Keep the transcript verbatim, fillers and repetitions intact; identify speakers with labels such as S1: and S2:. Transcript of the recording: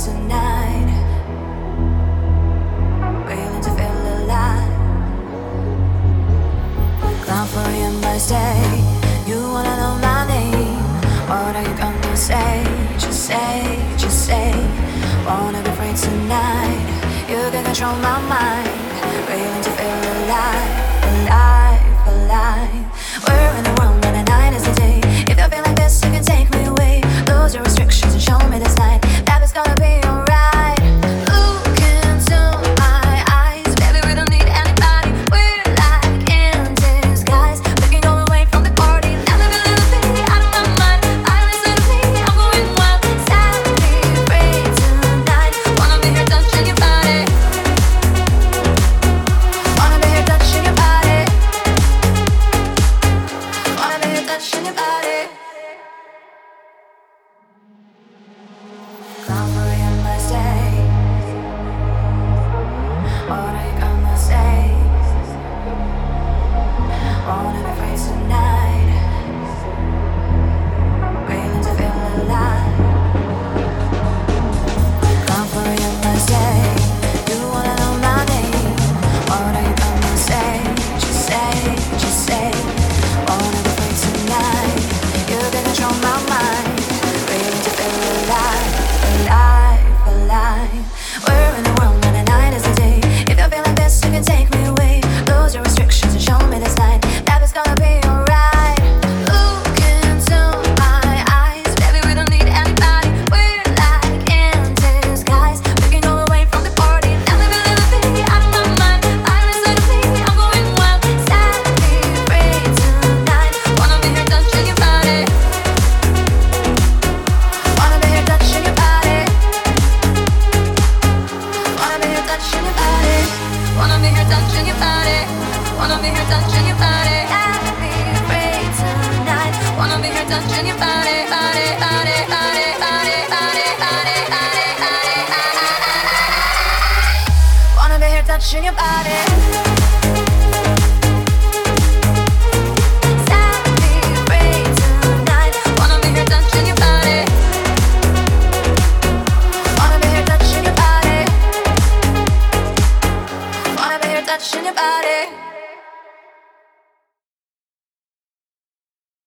S1: tonight. Willing to feel alive. Clown for you must stay. You wanna know my name. What are you gonna say? Just say, just say. Wanna be free tonight. You can control my mind. Willing to feel alive, alive, alive. We're in the world when the night is the day. If you feel like this, you can take me away. Lose your restrictions and show me this night that it's gonna be alright. Look into my eyes, baby, we don't need anybody. We're like in disguise. We can go away from the party. Now live a little bit out of my mind. I listen to me, I'm going wild. Set me free tonight. Wanna be here touching your body. Wanna be here touching your body. Wanna be here touching your body. Clown for you must stay. What are you gonna say? Wanna be free tonight. Willing to feel alive. Clown for you must stay. You wanna know my name. What are you gonna say? Just say, just say. Wanna be free tonight. You can control my mind. Willing to feel alive, alive, alive. We're in the world when the night is the day. If you feel like this, you can take me away. Lose your restrictions and show me this night that it's gonna be alright. Look into my eyes, baby, we don't need anybody. We're like in disguise. We can go away from the party. Now live a little bit out of my mind. I listen to me, I'm going wild. Set me free tonight. Wanna be here touching your body. Wanna be here touching your body. Wanna be here touching your body. Wanna be here touching your body. Wanna be here touching your body. Set me free tonight. Wanna be here touching your body, body, body, body, body, body, body, body, body, body, body. Wanna be here touching your body.